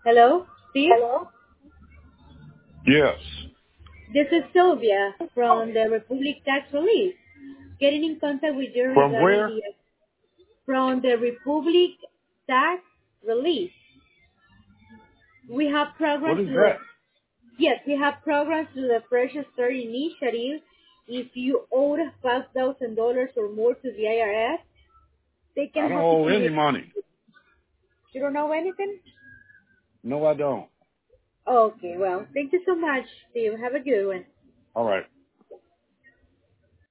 Hello, Steve. Hello? Yes. This is Sylvia from the Republic Tax Relief. Getting in contact with you From regarding where? the from the Republic Tax Relief. We have What programs is through the that? yes, we have programs through the Fresh Start initiative. If you owed $5,000 or more to the IRS, they I can don't help you owe to any money. You don't know anything? No, I don't. Okay, well, thank you so much, Steve. Have a good one. All right.